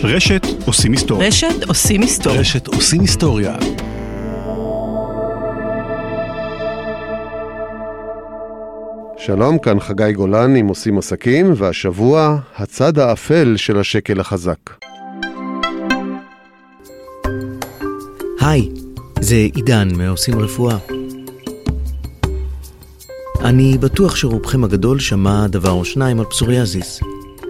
רשת עושים היסטוריה. רשת עושים היסטוריה. רשת עושים היסטוריה. שלום, כאן חגי גולן עם עושים עסקים, והשבוע הצד האפל של השקל החזק. היי, זה עידן מעושים רפואה. אני בטוח שרובכם הגדול שמע דבר או שניים על פסוריאזיס.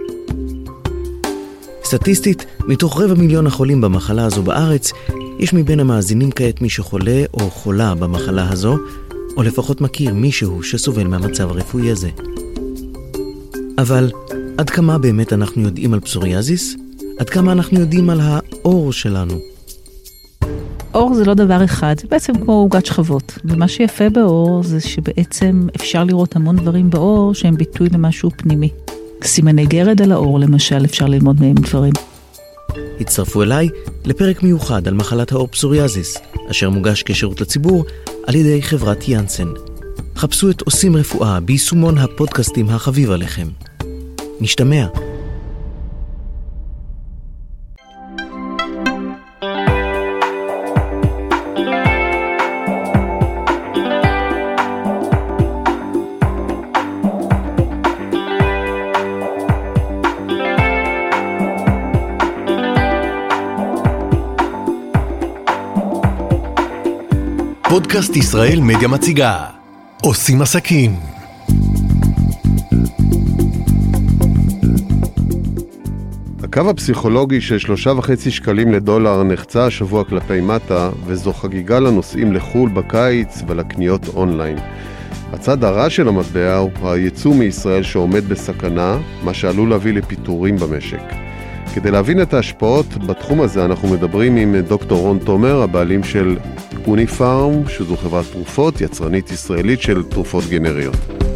סטטיסטית, מתוך 250,000 החולים במחלה הזו בארץ, יש מבין המאזינים כעת מי שחולה או חולה במחלה הזו, או לפחות מכיר מישהו שסובל מהמצב הרפואי הזה. אבל עד כמה באמת אנחנו יודעים על פסוריאזיס? עד כמה אנחנו יודעים על האור שלנו? אור זה לא דבר אחד, זה בעצם כמו עוגת שכבות. ומה שיפה באור זה שבעצם אפשר לראות המון דברים באור שהם ביטוי למשהו פנימי. סימני גרד על האור למשל, אפשר ללמוד מהם דברים. הצטרפו אליי לפרק מיוחד על מחלת האור פסוריאזיס, אשר מוגש כשירות לציבור על ידי חברת יאנסן. חפשו את עושים רפואה ביישומון הפודקאסטים החביב עליכם. נשתמע. פודקאסט ישראל מדיה מציגה עושים עסקים. הקו הפסיכולוגי של 3.5 שקלים לדולר נחצה השבוע כלפי מטה, וזו חגיגה לנוסעים לחול בקיץ ולקניות אונליין. הצד הרע של המטבע הוא הייצוא מישראל שעומד בסכנה, מה שעלול להביא לפיטורים במשק. כדי להבין את ההשפעות בתחום הזה אנחנו מדברים עם דוקטור רון תומר, הבעלים של אוניפארם, שזו חברת תרופות, יצרנית ישראלית של תרופות גנריות.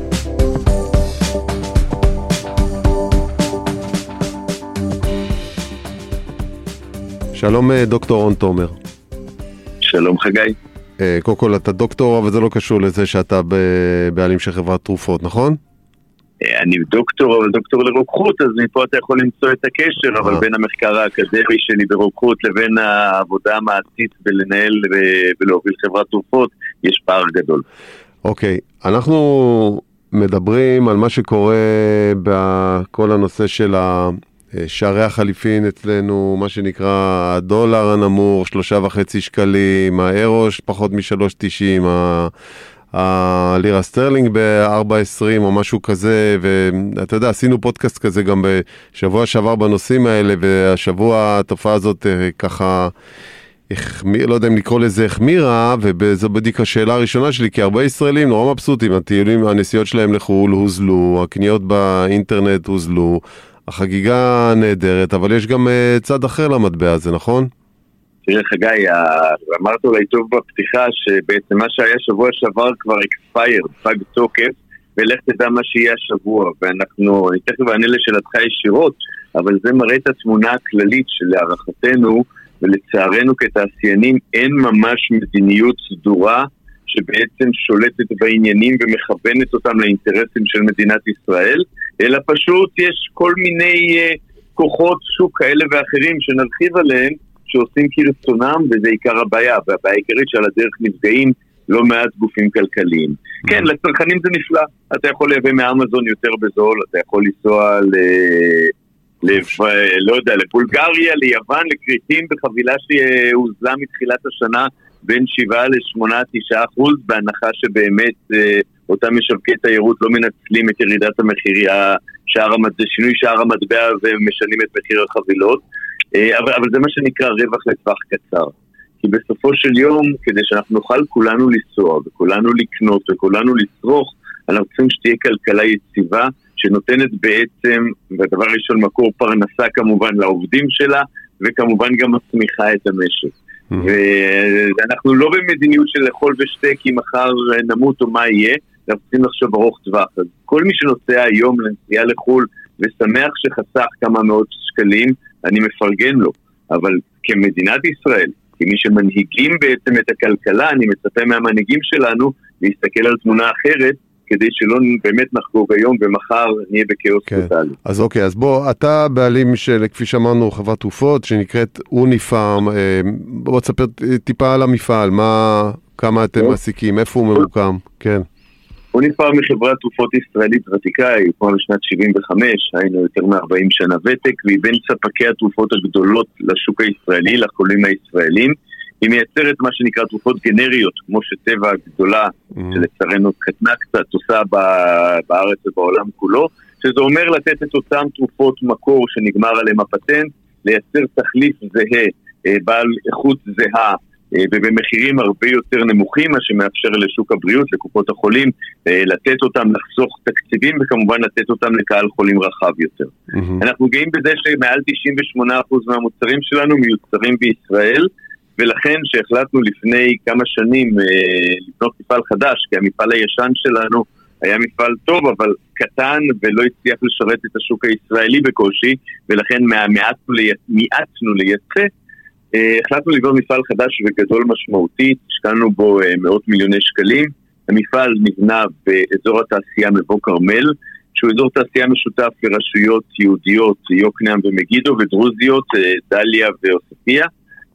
שלום דוקטור רון תומר. שלום חגי. קודם כל אתה דוקטור, אבל זה לא קשור לזה שאתה בעלים של חברת תרופות, נכון? אני דוקטור, אבל דוקטור לרוקחות, אז מפה אתה יכול למצוא את הקשר, אבל בין המחקר האקדמי שלי ברוקחות לבין העבודה המעשית בלנהל ולהוביל חברת תרופות, יש פער גדול. אוקיי, אנחנו מדברים על מה שקורה בכל הנושא של שערי החליפין אצלנו, מה שנקרא הדולר הנמוך, 3.5 שקלים, האירו פחות מ-3.90, הלירה סטרלינג ב-4.20 או משהו כזה, ואתה יודע, עשינו פודקאסט כזה גם בשבוע שעבר בנושאים האלה, והשבוע התופעה הזאת ככה, לא יודע אם לקרוא לזה החמירה, וזו בדיוק השאלה הראשונה שלי, כי הרבה ישראלים נורא מבסוטים, הטיולים, הנסיעות שלהם לחול הוזלו, הקניות באינטרנט הוזלו, החגיגה נהדרת, אבל יש גם צד אחר למטבע הזה, נכון? תראה חגי, אמרת אולי טוב בפתיחה שבעצם מה שהיה שבוע שעבר כבר expired, פג תוקף, ולך תדע מה שיהיה השבוע, ואנחנו, אני תכף אענה לשאלתך ישירות, אבל זה מראה את התמונה הכללית שלהערכתנו, ולצערנו כתעשיינים אין ממש מדיניות סדורה, שבעצם שולטת בעניינים ומכוונת אותם לאינטרסים של מדינת ישראל, אלא פשוט יש כל מיני כוחות שוק כאלה ואחרים שנרחיב עליהם, שעושים כרצונם, וזה עיקר הבעיה, והבעיה העיקרית שעל הדרך נפגעים לא מעט גופים כלכליים. כן, לצרכנים זה נפלא, אתה יכול לייבא מאמזון יותר בזול, אתה יכול לנסוע לא יודע, לבולגריה, ליוון, לקריטים, בחבילה שהוזלה מתחילת השנה בין 7-8-9%, בהנחה שבאמת אותם משווקי תיירות לא מנצלים את ירידת המחיר, שינוי שער המטבע ומשנים את מחיר החבילות, אבל זה מה שנקרא רווח לטווח קצר. כי בסופו של יום, כדי שאנחנו נוכל כולנו לנסוע, וכולנו לקנות, וכולנו לצרוך, אנחנו צריכים שתהיה כלכלה יציבה, שנותנת בעצם, והדבר ראשון, מקור פרנסה כמובן לעובדים שלה, וכמובן גם מצמיחה את המשק. ואנחנו לא במדיניות של לאכול ושתה, כי מחר נמות או מה יהיה, אנחנו צריכים לחשוב ארוך טווח. אז כל מי שנוסע היום לנסיעה לחול, ושמח שחסך כמה מאות שקלים, אני מפרגן לו. אבל כמדינת ישראל, כמי שמנהיגים בעצם את הכלכלה, אני מצפה מהמנהיגים שלנו להסתכל על תמונה אחרת, כדי שלא באמת נחגוג היום ומחר נהיה בכאוס טוטלי. אז אוקיי, אז בוא, אתה בעלים של, כפי שאמרנו, חברת תרופות שנקראת אוניפארם, בוא תספר טיפה על המפעל, כמה אתם מעסיקים, איפה הוא ממוקם, כן. אוניפארם היא חברת תרופות ישראלית ותיקה, היא הוקמה בשנת 75, היינו יותר מ-40 שנה ותק, והיא בין ספקי התרופות הגדולות לשוק הישראלי, לחולים הישראלים. היא מייצרת מה שנקרא תרופות גנריות, כמו שטבע הגדולה, שלצערנו קטנה קצת, עושה בארץ ובעולם כולו, שזה אומר לתת את אותם תרופות מקור שנגמר עליהם הפטנט, לייצר תחליף זהה, בעל איכות זהה, ובמחירים הרבה יותר נמוכים, מה שמאפשר לשוק הבריאות, לקופות החולים, לתת אותם, לחסוך תקציבים, וכמובן לתת אותם לקהל חולים רחב יותר. אנחנו גאים בזה שמעל 98% מהמוצרים שלנו מיוצרים בישראל, ולכן שהחלטנו לפני כמה שנים לבנות מפעל חדש, כי המפעל הישן שלנו היה מפעל טוב, אבל קטן ולא הצליח לשרת את השוק הישראלי בקושי, ולכן מיעטנו לייצא. החלטנו לבנות מפעל חדש וגדול משמעותית, השקענו בו מאות מיליוני שקלים. המפעל נבנה באזור התעשייה מבוא כרמל, שהוא אזור תעשייה משותף לרשויות יהודיות, יוקנעם ומגידו, ודרוזיות, דליה ועוספיה.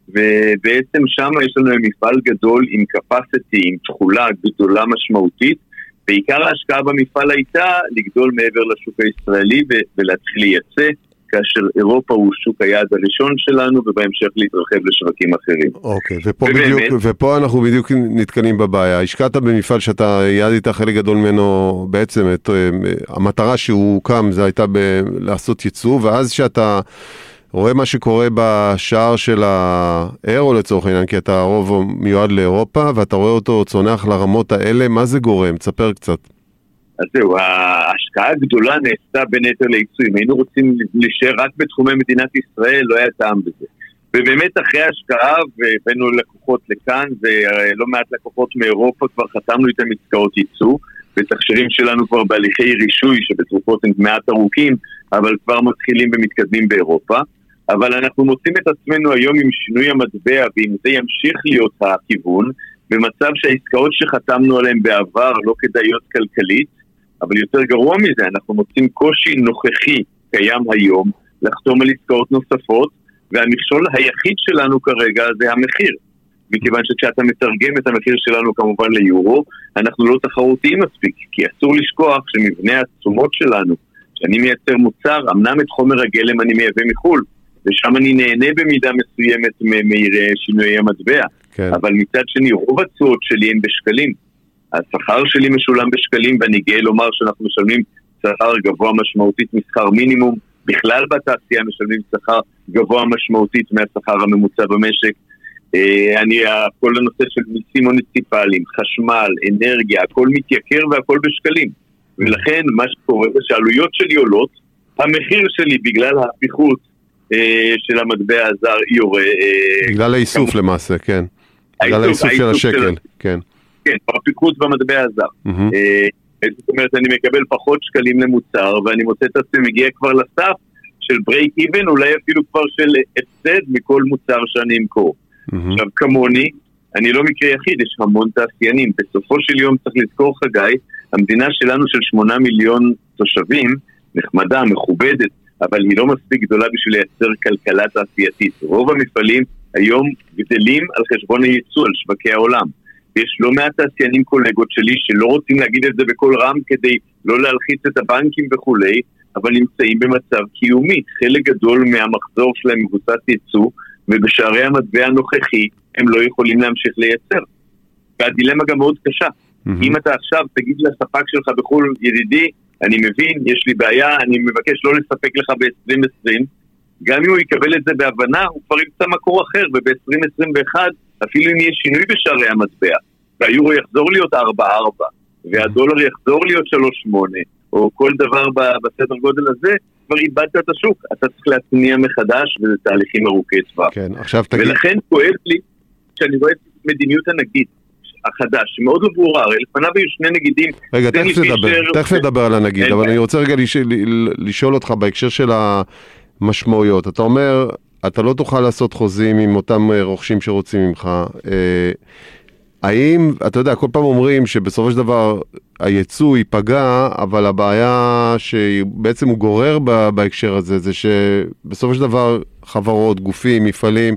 ובעצם שם יש לנו מפעל גדול עם capacity, עם תחולה גדולה משמעותית, בעיקר ההשקעה במפעל הייתה לגדול מעבר לשוק הישראלי ולהתחיל לייצא, כאשר אירופה הוא שוק היעד הראשון שלנו, ובהמשך להתרחב לשווקים אחרים. אוקיי, ופה אנחנו בדיוק נתקלים בבעיה. השקעת במפעל שאתה יעדת חלק גדול ממנו, בעצם המטרה שהוא הוקם, זה הייתה לעשות ייצוא, ואז שאתה רואה מה שקורה בשער של האירו לצורך העניין, כי אתה הרוב מיועד לאירופה, ואתה רואה אותו צונח לרמות האלה, מה זה גורם? תספר קצת. אז זהו, ההשקעה הגדולה נעשתה בין היתר לייצוא. אם היינו רוצים להישאר רק בתחומי מדינת ישראל, לא היה טעם בזה. ובאמת אחרי ההשקעה, ובאנו לקוחות לכאן, ולא מעט לקוחות מאירופה, כבר חתמנו איתם עסקאות ייצוא, ותכשירים שלנו כבר בהליכי רישוי, שבתרופות הם מעט ארוכים, אבל כבר מתחילים ומתקדמים באירופה. אבל אנחנו מוצאים את עצמנו היום עם שינוי המטבע, ואם זה ימשיך להיות הכיוון, במצב שהעסקאות שחתמנו עליהן בעבר לא כדאיות כלכלית, אבל יותר גרוע מזה, אנחנו מוצאים קושי נוכחי קיים היום לחתום על עסקאות נוספות, והמכשול היחיד שלנו כרגע זה המחיר. מכיוון שכשאתה מתרגם את המחיר שלנו כמובן ליורו, אנחנו לא תחרותיים מספיק, כי אסור לשכוח שמבנה התשומות שלנו, שאני מייצר מוצר, אמנם את חומר הגלם אני מייבא מחול, ושם אני נהנה במידה מסוימת משינויי המטבע. כן. אבל מצד שני, רוב התשואות שלי הם בשקלים. השכר שלי משולם בשקלים, ואני גאה לומר שאנחנו משלמים שכר גבוה משמעותית משכר מינימום. בכלל בתעשייה משלמים שכר גבוה משמעותית מהשכר הממוצע במשק. כל הנושא של מיסים מוניציפליים, חשמל, אנרגיה, הכל מתייקר והכל בשקלים. ולכן מה שקורה זה שהעלויות שלי עולות, המחיר שלי בגלל ההפיכות של המטבע הזר יורה. בגלל האיסוף למעשה, כן. בגלל האיסוף של השקל, כן. כן, ההפיכות במטבע הזר. זאת אומרת, אני מקבל פחות שקלים למוצר, ואני מוצא את עצמי מגיע כבר לסף של ברייק איבן, אולי אפילו כבר של הפסד מכל מוצר שאני אמכור. עכשיו, כמוני, אני לא מקרה יחיד, יש המון תעשיינים. בסופו של יום צריך לזכור, חגי, המדינה שלנו של 8 מיליון תושבים, נחמדה, מכובדת, אבל היא לא מספיק גדולה בשביל לייצר כלכלה תעשייתית. רוב המפעלים היום גדלים על חשבון הייצוא, על שווקי העולם. יש לא מעט תעשיינים קולגות שלי שלא רוצים להגיד את זה בכל רם כדי לא להלחיץ את הבנקים וכולי, אבל נמצאים במצב קיומי. חלק גדול מהמחזור שלהם מבוסס ייצוא, ובשערי המטבע הנוכחי הם לא יכולים להמשיך לייצר. והדילמה גם מאוד קשה. אם אתה עכשיו תגיד לספק שלך בחול, ידידי, אני מבין, יש לי בעיה, אני מבקש לא לספק לך ב-2020, גם אם הוא יקבל את זה בהבנה, הוא כבר ימצא מקור אחר, וב-2021, אפילו אם יהיה שינוי בשערי המטבע, והיורו יחזור להיות 4.4, והדולר יחזור להיות 3.8, או כל דבר בסדר גודל הזה, כבר איבדת את השוק. אתה צריך להתניע מחדש, וזה תהליכים ארוכי טווח. כן, עכשיו תגיד. ולכן כואב לי, שאני רואה את מדיניות הנגיד החדש, שמאוד לא ברורה, הרי לפניו היו שני נגידים. רגע, תכף נדבר על הנגיד, אבל אני רוצה רגע לשאול אותך בהקשר של המשמעויות. אתה אומר, אתה לא תוכל לעשות חוזים עם אותם רוכשים שרוצים ממך. האם, אתה יודע, כל פעם אומרים שבסופו של דבר שהייצוא ייפגע, אבל הבעיה שבעצם הוא גורר בהקשר הזה, זה שבסופו של דבר חברות, גופים, מפעלים,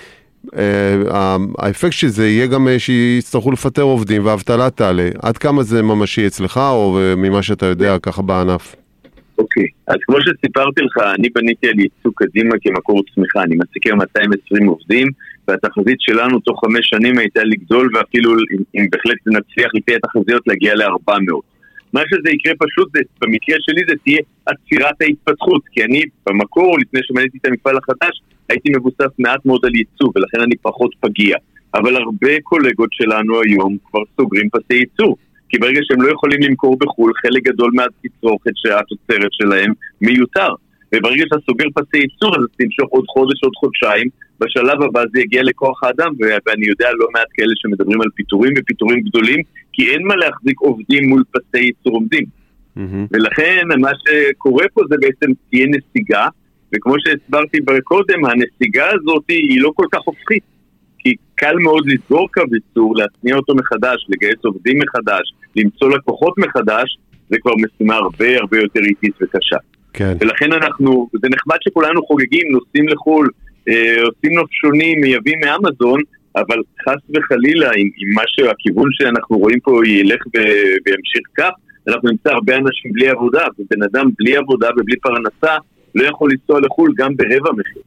האפקט שזה יהיה גם שיצטרכו לפטר עובדים והאבטלה תעלה. עד כמה זה ממשי אצלך או ממה שאתה יודע ככה בענף? אוקיי, אז כמו שסיפרתי לך, אני בניתי על ייצוא קדימה כמקור צמיחה, אני מעסיק 220 עובדים, והתחזית שלנו תוך 5 שנים הייתה לגדול, ואפילו אם בהחלט נצליח לפי התחזיות להגיע ל-400. מה שזה יקרה פשוט, במקרה שלי זה תהיה עצירת ההתפתחות, כי אני במקור, לפני שמניתי את המפעל החדש, הייתי מבוסס מעט מאוד על ייצוא, ולכן אני פחות פגיע. אבל הרבה קולגות שלנו היום כבר סוגרים פסי ייצוא, כי ברגע שהם לא יכולים למכור בחול, חלק גדול מהתצרוכת שהתוצרת שלהם מיותר. וברגע שאתה סוגר פסי ייצור, אז תמשוך עוד חודש, עוד חודשיים, בשלב הבא זה יגיע לכוח האדם, ואני יודע לא מעט כאלה שמדברים על פיטורים ופיטורים גדולים, כי אין מה להחזיק עובדים מול פסי ייצור עומדים. ולכן מה שקורה פה זה בעצם תהיה נסיגה, וכמו שהסברתי קודם, הנסיגה הזאת היא לא כל כך הופכית, כי קל מאוד לסגור קו ייצור, להצניע אותו מחדש, לגייס עובדים מחדש, למצוא לקוחות מחדש, זה כבר משימה הרבה הרבה יותר איטית וקשה. כן. ולכן זה נחמד שכולנו חוגגים, נוסעים לחול, עושים נופשונים, מייבאים מאמזון, אבל חס וחלילה, אם משהו, הכיוון שאנחנו רואים פה ילך וימשיך כך, אנחנו נמצא הרבה אנשים בלי עבודה, ובן אדם בלי עבודה ובלי פרנסה, לא יכול לנסוע לחול גם ברבע מחיר.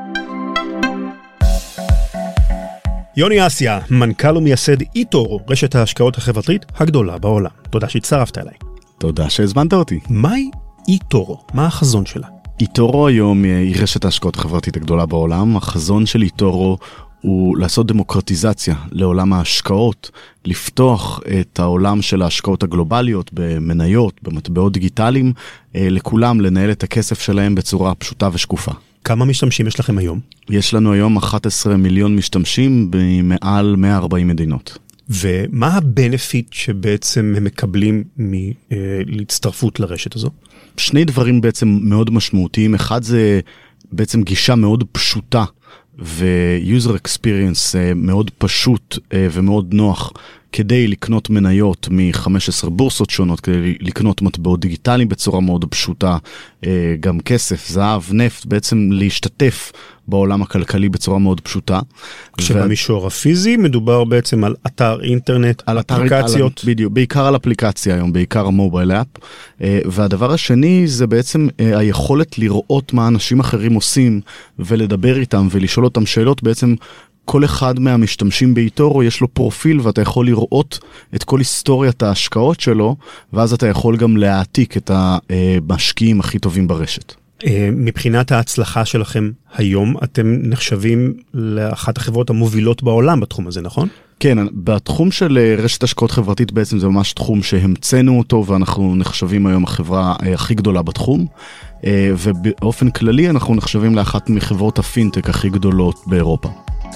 יוני אסיה, מנכ"ל ומייסד איטורו, רשת ההשקעות החברתית הגדולה בעולם. תודה שהצטרפת אליי. תודה שהזמנת אותי. מהי איטורו? מה החזון שלה? איטורו היום היא רשת ההשקעות החברתית הגדולה בעולם. החזון של איטורו הוא לעשות דמוקרטיזציה לעולם ההשקעות, לפתוח את העולם של ההשקעות הגלובליות במניות, במטבעות דיגיטליים, לכולם לנהל את הכסף שלהם בצורה פשוטה ושקופה. כמה משתמשים יש לכם היום? יש לנו היום 11 מיליון משתמשים במעל 140 מדינות. ומה הבנפיט שבעצם הם מקבלים להצטרפות לרשת הזו? 2 דברים בעצם מאוד משמעותיים. אחד זה בעצם גישה מאוד פשוטה ו-user experience מאוד פשוט ומאוד נוח כדי לקנות מניות מ-15 בורסות שונות, כדי לקנות מטבעות דיגיטליים בצורה מאוד פשוטה, גם כסף, זהב, נפט, בעצם להשתתף בעולם הכלכלי בצורה מאוד פשוטה. כשבמישור הפיזי מדובר בעצם על אתר אינטרנט, על אפליקציות. בדיוק, בעיקר על אפליקציה היום, בעיקר המובייל אפ. והדבר השני זה בעצם היכולת לראות מה אנשים אחרים עושים ולדבר איתם ולשאול אותם שאלות. בעצם כל אחד מהמשתמשים באיטורו יש לו פרופיל, ואתה יכול לראות את כל היסטוריית ההשקעות שלו, ואז אתה יכול גם להעתיק את המשקיעים הכי טובים ברשת. מבחינת ההצלחה שלכם היום, אתם נחשבים לאחת החברות המובילות בעולם בתחום הזה, נכון? כן, בתחום של רשת השקעות חברתית בעצם זה ממש תחום שהמצאנו אותו, ואנחנו נחשבים היום החברה הכי גדולה בתחום, ובאופן כללי אנחנו נחשבים לאחת מחברות הפינטק הכי גדולות באירופה.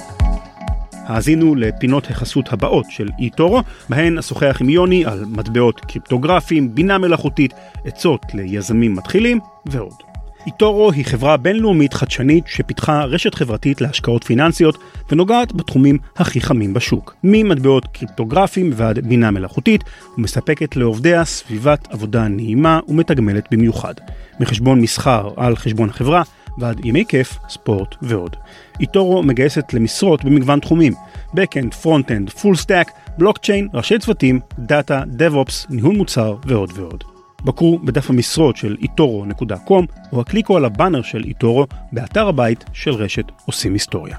האזינו לפינות החסות הבאות של איטורו, בהן אשוחח עם יוני על מטבעות קריפטוגרפיים, בינה מלאכותית, עצות ליזמים מתחילים ועוד. איטורו היא חברה בינלאומית חדשנית שפיתחה רשת חברתית להשקעות פיננסיות ונוגעת בתחומים הכי חמים בשוק. ממטבעות קריפטוגרפיים ועד בינה מלאכותית, ומספקת לעובדיה סביבת עבודה נעימה ומתגמלת במיוחד. מחשבון מסחר על חשבון החברה ועד ימי כיף, ספורט ועוד. איטורו מגייסת למשרות במגוון תחומים, Backend, Frontend, Full Stack, בלוקצ'יין, ראשי צוותים, דאטה, DevOps, ניהול מוצר ועוד ועוד. בקרו בדף המשרות של itoro.com או הקליקו על הבאנר של איטורו באתר הבית של רשת עושים היסטוריה.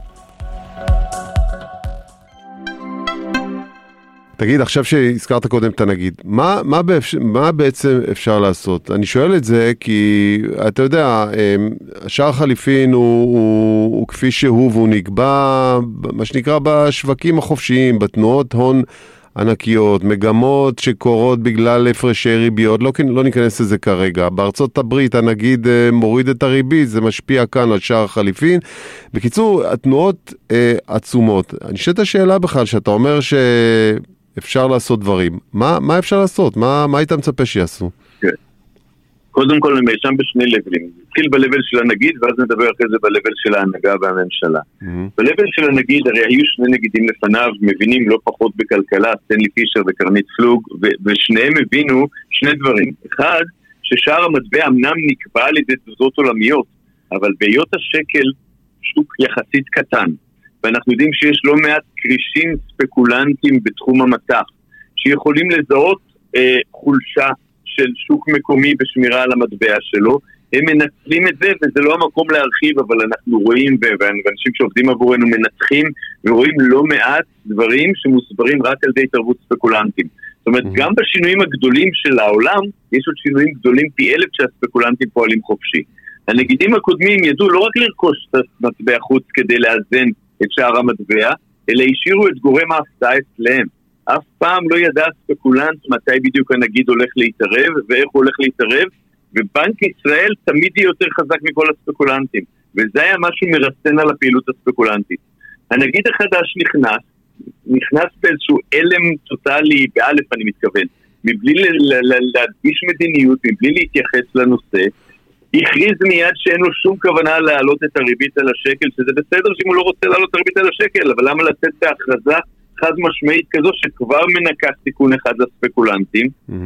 תגיד, עכשיו שהזכרת קודם את הנגיד, מה בעצם אפשר לעשות? אני שואל את זה כי, אתה יודע, השער חליפין הוא כפי שהוא, והוא נקבע, מה שנקרא, בשווקים החופשיים, בתנועות הון ענקיות, מגמות שקורות בגלל הפרשי ריביות, לא ניכנס לזה כרגע. בארצות הברית הנגיד מוריד את הריבית, זה משפיע כאן על שער חליפין. בקיצור, התנועות עצומות. אני שואל את השאלה בכלל, שאתה אומר שאפשר לעשות דברים. מה אפשר לעשות? מה היית מצפה שיעשו? קודם כל אני שם בשני לבלים. נתחיל בלבל של הנגיד, ואז נדבר אחרי זה בלבל של ההנהגה והממשלה. בלבל של הנגיד, הרי היו שני נגידים לפניו, מבינים לא פחות בכלכלה, סטנלי פישר וקרנית פלוג, ושניהם הבינו שני דברים. אחד, ששער המטבע אמנם נקבע על ידי תזוזות עולמיות, אבל בהיות השקל שוק יחסית קטן, ואנחנו יודעים שיש לא מעט קרישים ספקולנטים בתחום המטח, שיכולים לזהות חולשה של שוק מקומי בשמירה על המטבע שלו, הם מנצלים את זה, וזה לא המקום להרחיב, אבל אנחנו רואים, ואנשים שעובדים עבורנו מנתחים, ורואים לא מעט דברים שמוסברים רק על ידי התערבות ספקולנטים. זאת אומרת, גם בשינויים הגדולים של העולם, יש עוד שינויים גדולים פי 1000 שהספקולנטים פועלים חופשי. הנגידים הקודמים ידעו לא רק לרכוש את מטבע חוץ כדי לאזן את שער המטבע, אלא השאירו את גורם ההפתעה אצלם. אף פעם לא ידע ספקולנט מתי בדיוק הנגיד הולך להתערב ואיך הוא הולך להתערב, ובנק ישראל תמיד יהיה יותר חזק מכל הספקולנטים, וזה היה משהו מרסן על הפעילות הספקולנטית. הנגיד החדש נכנס באיזשהו אלם טוטלי, באלף אני מתכוון, מבלי להדגיש מדיניות, מבלי להתייחס לנושא, הכריז מיד שאין לו שום כוונה להעלות את הריבית על השקל, שזה בסדר שאם הוא לא רוצה להעלות את הריבית על השקל, אבל למה לתת בהכרזה חד משמעית כזו שכבר מנקה סיכון אחד לספקולנטים,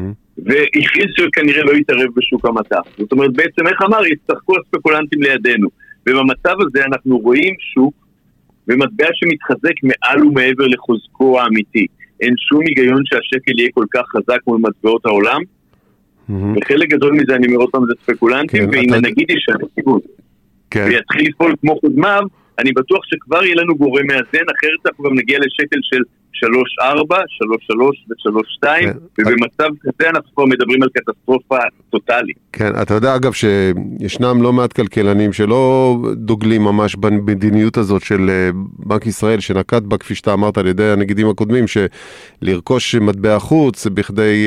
והכריז שכנראה לא יתערב בשוק המטח. זאת אומרת, בעצם איך אמר, יצטרכו הספקולנטים לידינו. ובמצב הזה אנחנו רואים שוק ומטבע שמתחזק מעל ומעבר לחוזקו האמיתי. אין שום היגיון שהשקל יהיה כל כך חזק מול מטבעות העולם, וחלק גדול מזה אני אומר אותם זה ספקולנטים, ואם נגיד ישנה סיכון ויתחיל לפעול כמו קודמיו, אני בטוח שכבר יהיה לנו גורם מאזן, אחרת אנחנו גם נגיע לשקל של 3.4, 3.3 ו-3.2, ובמצב כזה אנחנו כבר מדברים על קטסטרופה טוטלית. כן, אתה יודע אגב שישנם לא מעט כלכלנים שלא דוגלים ממש במדיניות הזאת של בנק ישראל, שנקט בה כפי שאתה אמרת על ידי הנגידים הקודמים, שלרכוש מטבע חוץ בכדי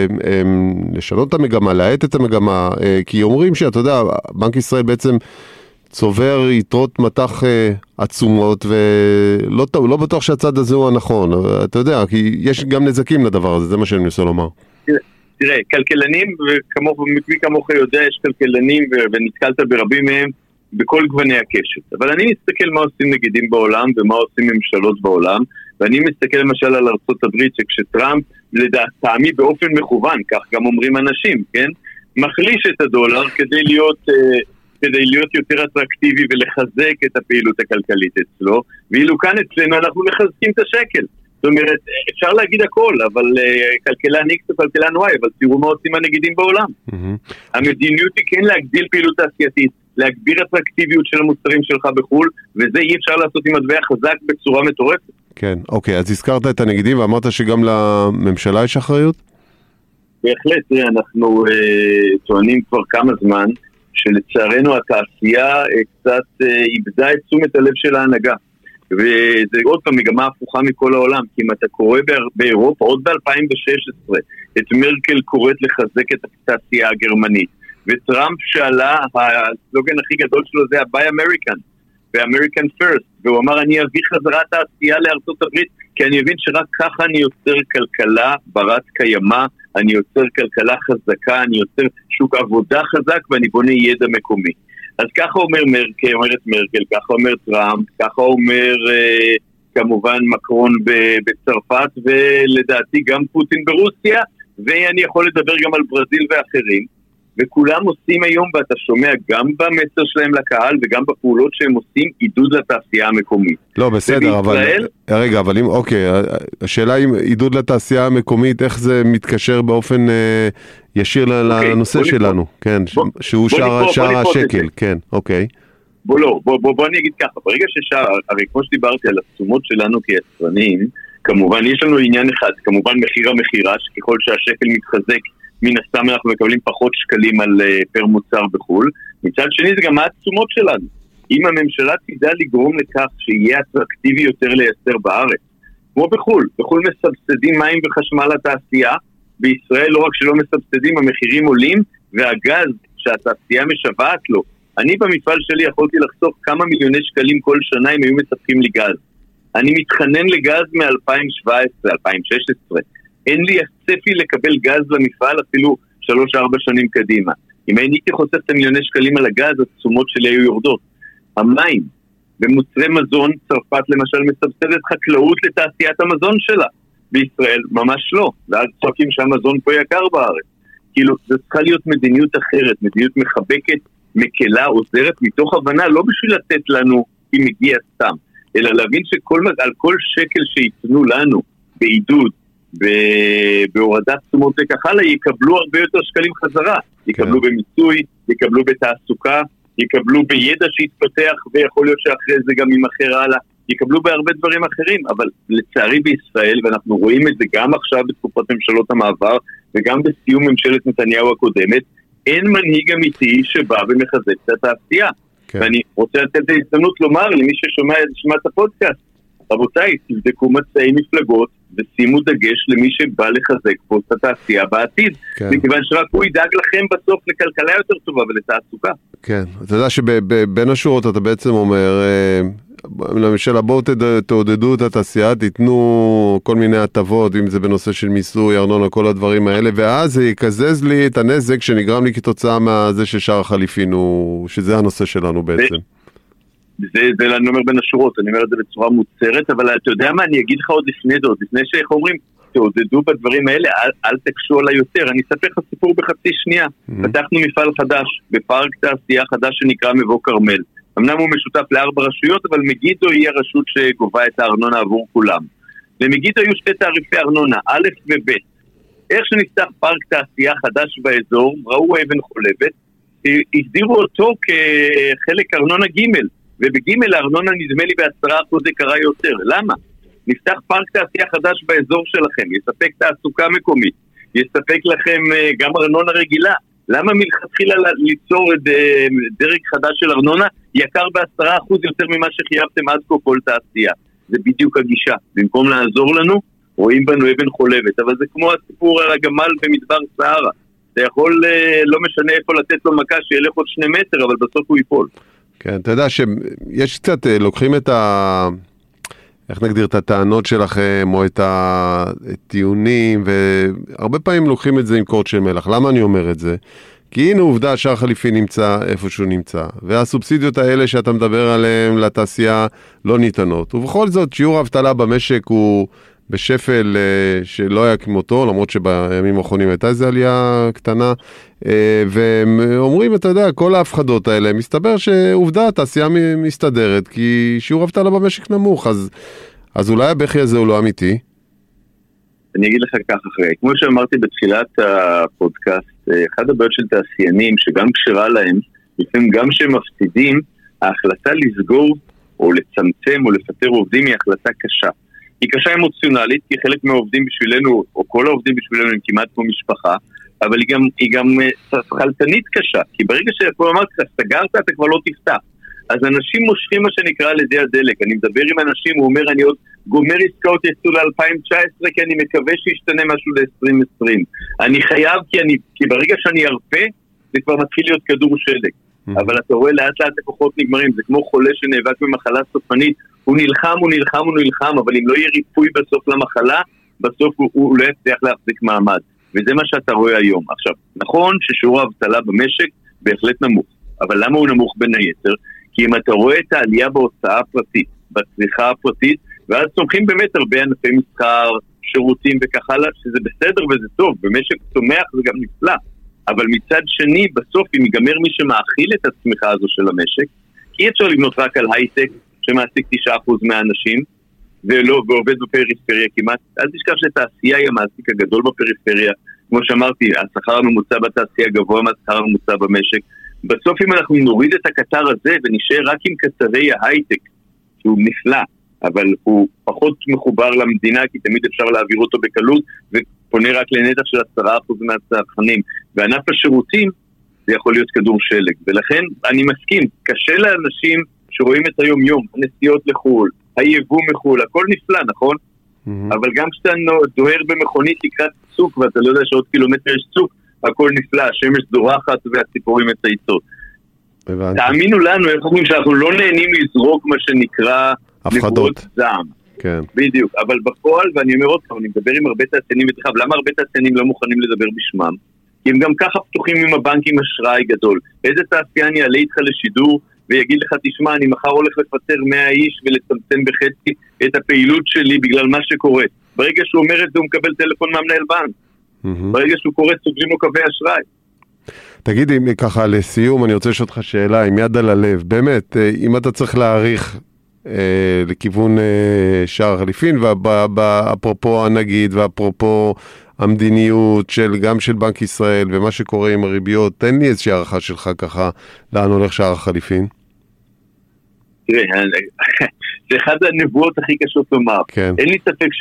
לשנות את המגמה, להאט את המגמה, כי אומרים שאתה יודע, בנק ישראל בעצם צובר יתרות מתח עצומות, ולא בטוח שהצד הזה הוא הנכון. אתה יודע, כי יש גם נזקים לדבר הזה, זה מה שאני מנסה לומר. תראה, כלכלנים, ומי כמוך יודע, יש כלכלנים, ונתקלת ברבים מהם, בכל גווני הקשת. אבל אני מסתכל מה עושים נגידים בעולם, ומה עושים ממשלות בעולם, ואני מסתכל למשל על ארצות הברית, שכשטראמפ, לדעתי באופן מכוון, כך גם אומרים אנשים, כן? מחליש את הדולר כדי להיות יותר אטרקטיבי ולחזק את הפעילות הכלכלית אצלו, ואילו כאן אצלנו אנחנו מחזקים את השקל. זאת אומרת, אפשר להגיד הכל, אבל כלכלן X או כלכלן Y, אבל תראו מה עושים הנגידים בעולם. המדיניות היא כן להגדיל פעילות תעשייתית, להגביר אטרקטיביות של המוצרים שלך בחול, וזה אי אפשר לעשות עם מטבע חזק בצורה מטורפת. כן, אוקיי, אז הזכרת את הנגידים ואמרת שגם לממשלה יש אחריות? בהחלט, אנחנו טוענים כבר כמה זמן, שלצערנו התעשייה קצת איבדה את תשומת הלב של ההנהגה. וזה עוד פעם מגמה הפוכה מכל העולם, כי אם אתה קורא באירופה, עוד ב-2016, את מרקל קוראת לחזק את התעשייה הגרמנית. וטראמפ שעלה, הסלוגן הכי גדול שלו זה ה-Buy American, ו-American First, והוא אמר אני אביא חזרה תעשייה לארצות הברית, כי אני מבין שרק ככה אני יוצר כלכלה ברת קיימה, אני יוצר כלכלה חזקה, אני יוצר שוק עבודה חזק, ואני בונה ידע מקומי. אז ככה אומרת מרקל, ככה אומר טראמפ, ככה אומר כמובן מקרון בצרפת, ולדעתי גם פוטין ברוסיה, ואני יכול לדבר גם על ברזיל ואחרים, וכולם עושים היום, ואתה שומע גם במסר שלהם לקהל, וגם בפעולות שהם עושים, עידוד לתעשייה המקומית. לא, בסדר, אבל רגע, אבל אם, אוקיי, השאלה אם עידוד לתעשייה המקומית, איך זה מתקשר באופן ישיר לנושא שלנו, כן, שהוא שער השקל, כן, אוקיי. בוא אני אגיד ככה, ברגע ששער, הרי כמו שדיברתי על התשומות שלנו כיצרנים, כמובן יש לנו עניין אחד, כמובן מחיר המחירה, שככל שהשקל מתחזק, מן הסתם אנחנו מקבלים פחות שקלים על פר מוצר בחול. מצד שני זה גם התשומות שלנו. אם הממשלה תדע לגרום לכך שיהיה אטרקטיבי יותר לייצר בארץ, כמו בחול מסבסדים מים וחשמל לתעשייה, בישראל לא רק שלא מסבסדים, המחירים עולים, והגז שהתעשייה משוועת לו, אני במפעל שלי יכולתי לחסוך כמה מיליוני שקלים כל שנה אם היו מספקים לי גז. אני מתחנן לגז מ-2017, 2016, אין לי הצפי לקבל גז למפעל אפילו 3-4 שנים קדימה. אם הייתי חוסך את מיליוני שקלים על הגז, התשומות שלי היו יורדות. המים, במוצרי מזון, צרפת למשל מסבסדת חקלאות לתעשיית המזון שלה. בישראל ממש לא, ואז צועקים שהמזון פה יקר בארץ. כאילו, זה צריכה להיות מדיניות אחרת, מדיניות מחבקת, מקלה, עוזרת, מתוך הבנה, לא בשביל לתת לנו אם מגיע סתם, אלא להבין שעל כל שקל שיתנו לנו בעידוד, בהורדת תשומות וכך הלאה, יקבלו הרבה יותר שקלים חזרה. יקבלו במיסוי, יקבלו בתעסוקה, יקבלו בידע שיתפתח, ויכול להיות שאחרי זה גם ימחר הלאה, יקבלו בהרבה דברים אחרים, אבל לצערי בישראל, ואנחנו רואים את זה גם עכשיו בתקופות ממשלות המעבר, וגם בסיום ממשלת נתניהו הקודמת, אין מנהיג אמיתי שבא ומחזק את התעשייה. ואני רוצה לתת את ההזדמנות לומר למי ששומע את הפודקאסט, רבותיי, תבדקו מצעי מפלגות ושימו דגש למי שבא לחזק פה את התעשייה בעתיד, מכיוון שרק הוא ידאג לכם בסוף לכלכלה יותר טובה ולתעסוקה. כן, אתה יודע שבין השורות אתה בעצם אומר, למשל בואו תעודדו את התעשייה, תיתנו כל מיני הטבות, אם זה בנושא של מיסוי, ארנונה, כל הדברים האלה, ואז זה יקזז לי את הנזק שנגרם לי כתוצאה מהזה ששער החליפין הוא, שזה הנושא שלנו בעצם. זה אני אומר בין השורות, אני אומר את זה בצורה מוצרת, אבל אתה יודע מה, אני אגיד לך עוד לפני זאת, לפני שאיך אומרים, תעודדו בדברים האלה, אל תקשו עליי יותר. אני אספר לך סיפור בחצי שנייה. פתחנו מפעל חדש, בפארק תעשייה חדש שנקרא מבוא כרמל. אמנם הוא משותף ל4 רשויות, אבל מגידו היא הרשות שגובה את הארנונה עבור כולם. למגידו היו 2 תעריפי ארנונה, א' וב'. איך שנפתח פארק תעשייה חדש באזור, ראו אבן חולבת, הסדירו אותו כחלק ארנונה ג', ובג' הארנונה נדמה לי ב10% יקרה יותר. למה? נפתח פארק תעשייה חדש באזור שלכם, יספק תעסוקה מקומית, יספק לכם גם ארנונה רגילה. למה מלכתחילה ליצור דרג חדש של ארנונה יקר ב10% יותר ממה שחייבתם עד כה כל תעשייה? זה בדיוק הגישה. במקום לעזור לנו, רואים בנו אבן חולבת. אבל זה כמו הסיפור על הגמל במדבר סהרה. אתה יכול, לא משנה איפה לתת לו מכה, שילך עוד 2 מטר, אבל בסוף הוא ייפול. כן, אתה יודע שיש קצת, לוקחים את איך נגדיר את הטענות שלכם, או את הטיעונים, והרבה פעמים לוקחים את זה עם קורט של מלח. למה אני אומר את זה? כי הנה עובדה שער חליפין נמצא איפה שהוא נמצא, והסובסידיות האלה שאתה מדבר עליהן לתעשייה לא ניתנות. ובכל זאת, שיעור האבטלה במשק הוא בשפל שלא היה כמותו, למרות שבימים האחרונים הייתה איזו עלייה קטנה, ואומרים, אתה יודע, כל ההפחדות האלה, מסתבר שעובדה, התעשייה מסתדרת, כי שיעור האבטלה במשק נמוך, אז אולי הבכי הזה הוא לא אמיתי? אני אגיד לך כך אחרי, כמו שאמרתי בתחילת הפודקאסט, אחד הבעיות של תעשיינים, שגם כשרע להם, לפעמים גם שהם מפסידים, ההחלטה לסגור או לצמצם או לפטר עובדים היא החלטה קשה. היא קשה אמוציונלית, כי חלק מהעובדים בשבילנו, או כל העובדים בשבילנו הם כמעט כמו משפחה, אבל היא גם חלטנית קשה, כי ברגע שאתה אמרת, סגרת, אתה כבר לא תפתח. אז אנשים מושכים מה שנקרא על ידי הדלק. אני מדבר עם אנשים, הוא אומר, אני עוד גומר עסקאות יצאו ל-2019, כי אני מקווה שישתנה משהו ל-2020. אני חייב, כי ברגע שאני ארפה, זה כבר מתחיל להיות כדור שלג. אבל אתה רואה לאט לאט הכוחות נגמרים, זה כמו חולה שנאבק במחלה סופנית, הוא נלחם, אבל אם לא יהיה ריפוי בסוף למחלה, בסוף הוא לא יצליח להחזיק מעמד. וזה מה שאתה רואה היום. עכשיו, נכון ששיעור האבטלה במשק בהחלט נמוך, אבל למה הוא נמוך בין היתר? כי אם אתה רואה את העלייה בהוצאה הפרטית, בצריכה הפרטית, ואז צומחים באמת הרבה ענפי מסחר, שירותים וכך הלאה, שזה בסדר וזה טוב, במשק צומח זה גם נפלא. אבל מצד שני, בסוף אם ייגמר מי שמאכיל את הצמיחה הזו של המשק, כי אפשר לבנות רק על הייטק, שמעסיק 9% מהאנשים, ועובד בפריפריה כמעט. אל תשכח שתעשייה היא המעסיק הגדול בפריפריה. כמו שאמרתי, השכר הממוצע בתעשייה גבוה מהשכר הממוצע במשק. בסוף אם אנחנו נוריד את הקטר הזה ונשאר רק עם קטרי ההייטק, שהוא נפלא, אבל הוא פחות מחובר למדינה, כי תמיד אפשר להעביר אותו בקלות, ופונה רק לנתח של 10% מהצרכנים. וענף השירותים, זה יכול להיות כדור שלג. ולכן אני מסכים, קשה לאנשים שרואים את היום-יום, הנסיעות לחול, היבוא מחול, הכל נפלא, נכון? אבל גם כשאתה דוהר במכונית לקראת צוק, ואתה לא יודע שעוד קילומטר יש צוק, הכל נפלא, השמש זורחת והציפורים מצייצות. תאמינו לנו, איך אומרים שאנחנו לא נהנים לזרוק מה שנקרא נבואות זעם. כן. בדיוק, אבל בפועל, ואני אומר עוד פעם, אני מדבר עם הרבה תעשיינים ותחב, למה הרבה תעשיינים לא מוכנים לדבר בשמם? כי הם גם ככה פתוחים עם הבנקים אשראי גדול. איזה תעשיין יעלה איתך לשידור ויגיד לך, תשמע, אני מחר הולך לפטר 100 איש ולצמצם בחצי את הפעילות שלי בגלל מה שקורה. ברגע שהוא אומר את זה הוא מקבל טלפון מהמנהל בנק. ברגע שהוא קורא סוגרים לו קווי אשראי. תגידי, ככה לסיום, אני רוצה לשאול אותך שאלה עם יד על הלב. באמת, אם אתה צריך להעריך לכיוון שער החליפין, ואפרופו הנגיד, ואפרופו המדיניות גם של בנק ישראל, ומה שקורה עם הריביות, תן לי איזושהי הערכה שלך ככה, לאן הולך שער החליפין? תראה, זה אחד הנבואות הכי קשות לומר. כן. אין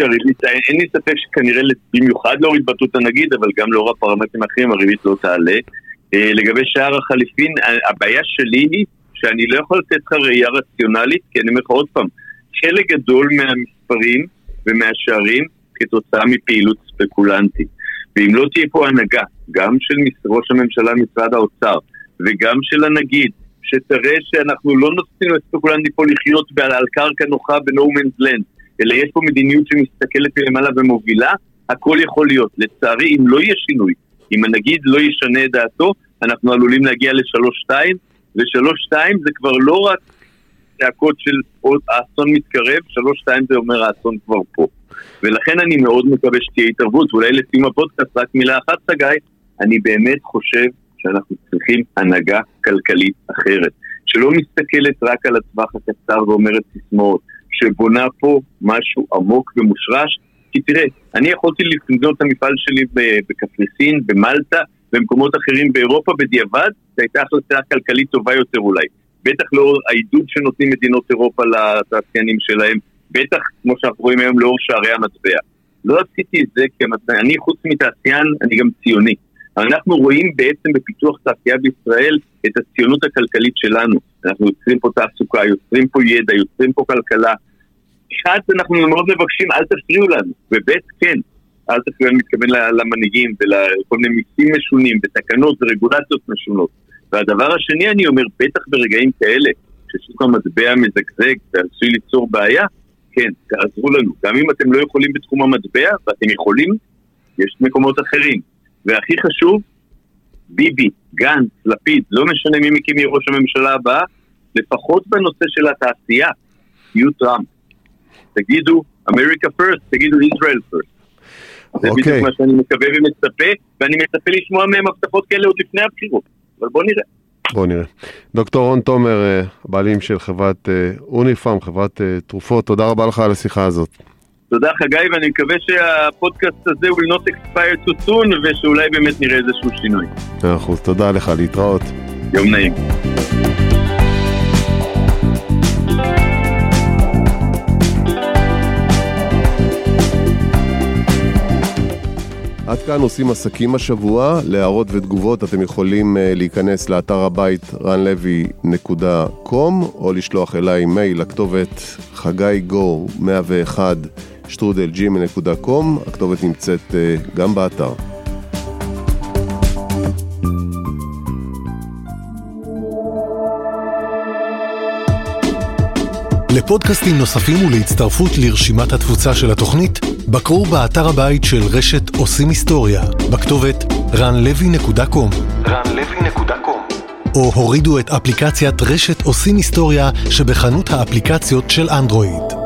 לי ספק שכנראה במיוחד לא התבטאות הנגיד, אבל גם לאור הפרמטרים האחרים, הריבית לא תעלה. לגבי שער החליפין, הבעיה שלי היא שאני לא יכול לתת לך ראייה רציונלית, כי אני אומר לך עוד פעם, חלק גדול מהמספרים ומהשערים כתוצאה מפעילות ספקולנטית. ואם לא תהיה פה הנהגה, גם של ראש הממשלה, משרד האוצר, וגם של הנגיד, שתראה שאנחנו לא נוסעים לספקולנטים פה לחיות על קרקע נוחה ב-No Man's Land, אלא יש פה מדיניות שמסתכלת למעלה ומובילה, הכל יכול להיות. לצערי, אם לא יהיה שינוי, אם הנגיד לא ישנה את דעתו, אנחנו עלולים להגיע ל-3.2, ו-3.2 זה כבר לא רק צעקות של האסון מתקרב, 3.2 זה אומר האסון כבר פה. ולכן אני מאוד מקווה שתהיה התערבות, ואולי לסיום הפודקאסט רק מילה אחת, חגי, אני באמת חושב שאנחנו צריכים הנהגה כלכלית אחרת, שלא מסתכלת רק על הטווח הקצר ואומרת סיסמאות, שבונה פה משהו עמוק ומושרש, כי תראה, אני יכולתי לקנות את המפעל שלי בקפריסין, במלטה, במקומות אחרים באירופה, בדיעבד, זו הייתה החלטה כלכלית טובה יותר אולי. בטח לאור העידוד שנותנים מדינות אירופה לתעשיינים שלהם, בטח, כמו שאנחנו רואים היום, לאור שערי המטבע. לא עשיתי את זה, כי אני חוץ מתעשיין, אני גם ציוני. אנחנו רואים בעצם בפיתוח תעשייה בישראל את הציונות הכלכלית שלנו. אנחנו יוצרים פה תעסוקה, יוצרים פה ידע, יוצרים פה כלכלה. אחד, אנחנו מאוד מבקשים, אל תפריעו לנו. ובית, כן, אל תפריעו, אני מתכוון למנהיגים ולכל מיני מיסים משונים, בתקנות ורגולציות משונות. והדבר השני, אני אומר, בטח ברגעים כאלה, ששוק המטבע מזגזג ועשוי ליצור בעיה, כן, תעזרו לנו. גם אם אתם לא יכולים בתחום המטבע, ואתם יכולים, יש מקומות אחרים. והכי חשוב, ביבי, גנץ, לפיד, לא משנה מי מקים ראש הממשלה הבאה, לפחות בנושא של התעשייה, יהיו טראמפ. תגידו, America first, תגידו Israel first. זה בדיוק מה שאני מקווה ומצפה, ואני מצפה לשמוע מהם הבטחות כאלה עוד לפני הבחירות. אבל בוא נראה. דוקטור רון תומר, בעלים של חברת אוניפארם, חברת תרופות, תודה רבה לך על השיחה הזאת. תודה חגי, ואני מקווה שהפודקאסט הזה will not expire too soon, ושאולי באמת נראה איזשהו שינוי. 100%, תודה לך, להתראות. יום נעים. עד כאן עושים עסקים השבוע. להערות ותגובות אתם יכולים להיכנס לאתר הבית ranlevy.com או לשלוח אליי מייל לכתובת xagigor101@gmail.com. הכתובת נמצאת גם באתר. לפודקאסטים נוספים ולהצטרפות לרשימת התפוצה של התוכנית, בקרו באתר הבית של רשת עושים היסטוריה, בכתובת ranlevy.com או הורידו את אפליקציית רשת עושים היסטוריה שבחנות האפליקציות של אנדרואיד.